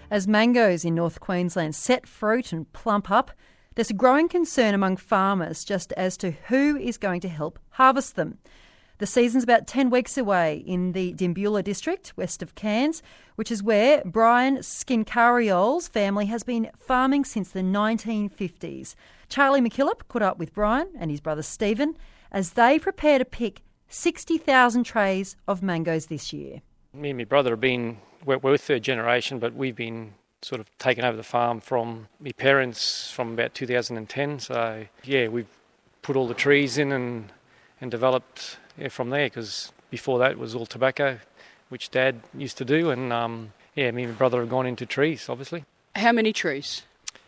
As mangoes in North Queensland set fruit and plump up, there's a growing concern among farmers just as to who is going to help harvest them. The season's about 10 weeks away in the Dimbula district, west of Cairns, which is where Brian Skincariol's family has been farming since the 1950s. Charlie McKillop caught up with Brian and his brother Stephen as they prepare to pick 60,000 trays of mangoes this year. Me and my brother we're third generation, but we've been sort of taken over the farm from my parents from about 2010. So, we've put all the trees in and developed from there, because before that it was all tobacco, which Dad used to do, and me and my brother have gone into trees, obviously. How many trees?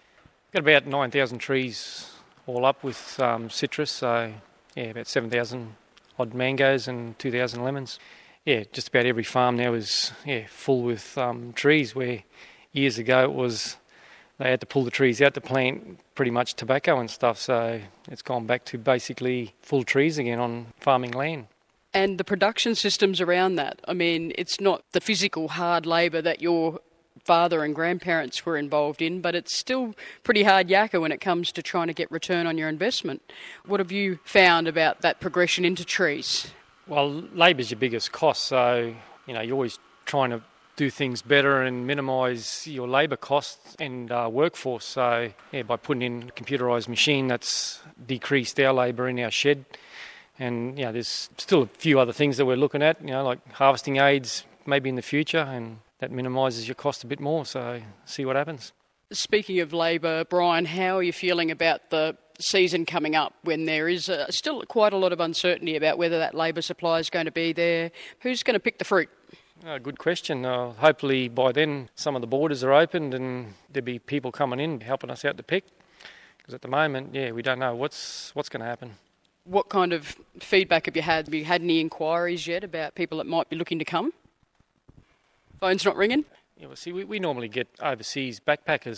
Got about 9,000 trees all up with citrus, so about 7,000 odd mangoes and 2,000 lemons. Just about every farm now is full with trees, where years ago it was they had to pull the trees out to plant pretty much tobacco and stuff, so it's gone back to basically full trees again on farming land. And the production systems around that, I mean, it's not the physical hard labour that your father and grandparents were involved in, but it's still pretty hard yakka when it comes to trying to get return on your investment. What have you found about that progression into trees? Well, labour's your biggest cost, so you're always trying to do things better and minimise your labour costs and workforce. So by putting in a computerised machine, that's decreased our labour in our shed. And there's still a few other things that we're looking at, like harvesting aids maybe in the future, and that minimises your cost a bit more. So see what happens. Speaking of labour, Brian, how are you feeling about the season coming up when there is still quite a lot of uncertainty about whether that labour supply is going to be there? Who's going to pick the fruit? Good question. Hopefully by then some of the borders are opened and there'll be people coming in helping us out to pick. Because at the moment, we don't know what's going to happen. What kind of feedback have you had? Have you had any inquiries yet about people that might be looking to come? Phone's not ringing? We normally get overseas backpackers,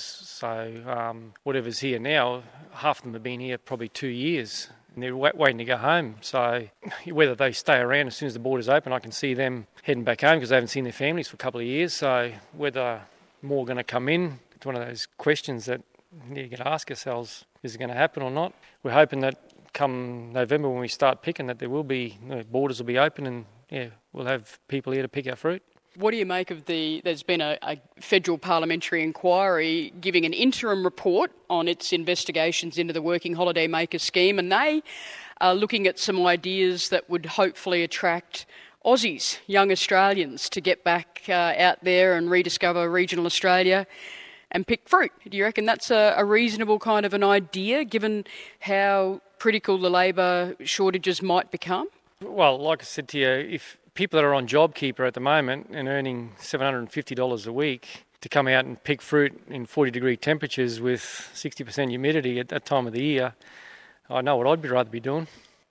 so whatever's here now, half of them have been here probably 2 years. And they're waiting to go home. So whether they stay around as soon as the borders open, I can see them heading back home because they haven't seen their families for a couple of years. So whether more are going to come in, it's one of those questions that you're going to ask ourselves, is it going to happen or not? We're hoping that come November when we start picking that there will be, borders will be open and we'll have people here to pick our fruit. What do you make of there's been a federal parliamentary inquiry giving an interim report on its investigations into the Working Holiday Maker scheme, and they are looking at some ideas that would hopefully attract Aussies, young Australians, to get back out there and rediscover regional Australia and pick fruit. Do you reckon that's a reasonable kind of an idea, given how critical the labour shortages might become? Well, like I said to you, if people that are on JobKeeper at the moment and earning $750 a week to come out and pick fruit in 40-degree temperatures with 60% humidity at that time of the year, I know what I'd rather be doing.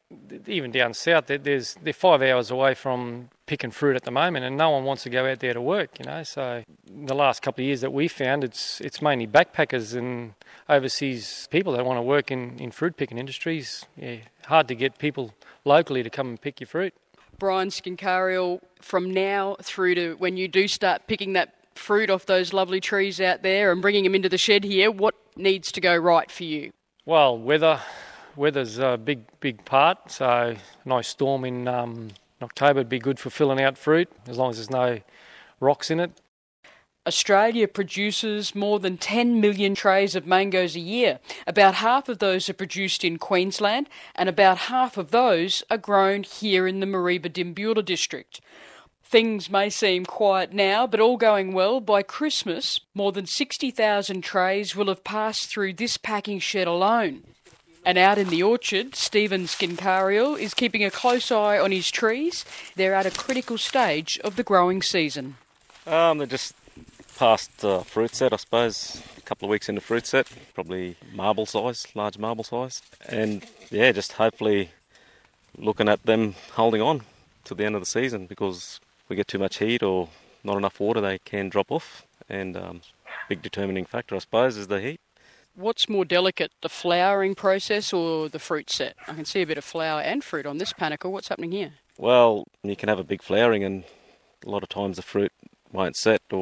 Even down south, they're 5 hours away from picking fruit at the moment, and no one wants to go out there to work, So the last couple of years that we found, it's mainly backpackers and overseas people that want to work in fruit picking industries. Hard to get people locally to come and pick your fruit. Brian Skincariol, from now through to when you do start picking that fruit off those lovely trees out there and bringing them into the shed here, what needs to go right for you? Well, weather's a big part. So a nice storm in October would be good for filling out fruit, as long as there's no rocks in it. Australia produces more than 10 million trays of mangoes a year. About half of those are produced in Queensland, and about half of those are grown here in the Mareeba Dimbula district. Things may seem quiet now, but all going well, by Christmas, more than 60,000 trays will have passed through this packing shed alone. And out in the orchard, Stephen Skincariol is keeping a close eye on his trees. They're at a critical stage of the growing season. They're just past fruit set, I suppose. A couple of weeks into fruit set, probably marble size, large marble size. And just hopefully looking at them holding on to the end of the season, because if we get too much heat or not enough water, they can drop off. And big determining factor, I suppose, is the heat. What's more delicate, the flowering process or the fruit set? I can see a bit of flower and fruit on this panicle. What's happening here? Well, you can have a big flowering and a lot of times the fruit won't set or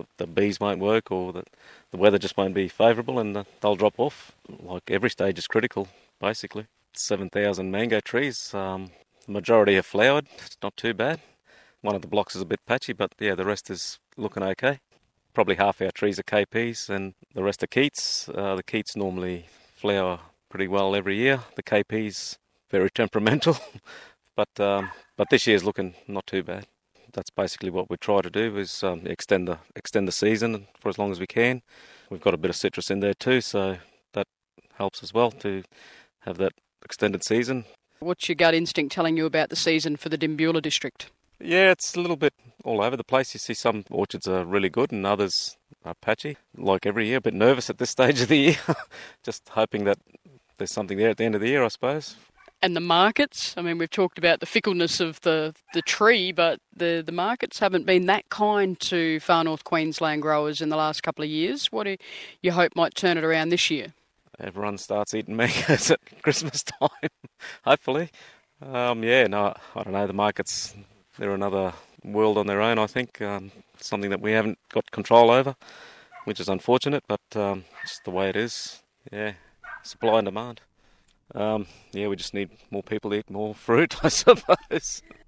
the bees won't work, or the weather just won't be favourable, and they'll drop off. Like, every stage is critical, basically. 7,000 mango trees. The majority have flowered. It's not too bad. One of the blocks is a bit patchy, but yeah, the rest is looking okay. Probably half our trees are KPs and the rest are Keats. The Keats normally flower pretty well every year. The KPs, very temperamental, but this year's looking not too bad. That's basically what we try to do, is extend the season for as long as we can. We've got a bit of citrus in there too, so that helps as well to have that extended season. What's your gut instinct telling you about the season for the Dimbula district? Yeah, it's a little bit all over the place. You see some orchards are really good and others are patchy, like every year. A bit nervous at this stage of the year, just hoping that there's something there at the end of the year, I suppose. And the markets? I mean, we've talked about the fickleness of the tree, but the markets haven't been that kind to far north Queensland growers in the last couple of years. What do you hope might turn it around this year? Everyone starts eating mangoes at Christmas time, hopefully. I don't know, the markets, they're another world on their own, I think. Something that we haven't got control over, which is unfortunate, but it's the way it is. Yeah, supply and demand. We just need more people to eat more fruit, I suppose.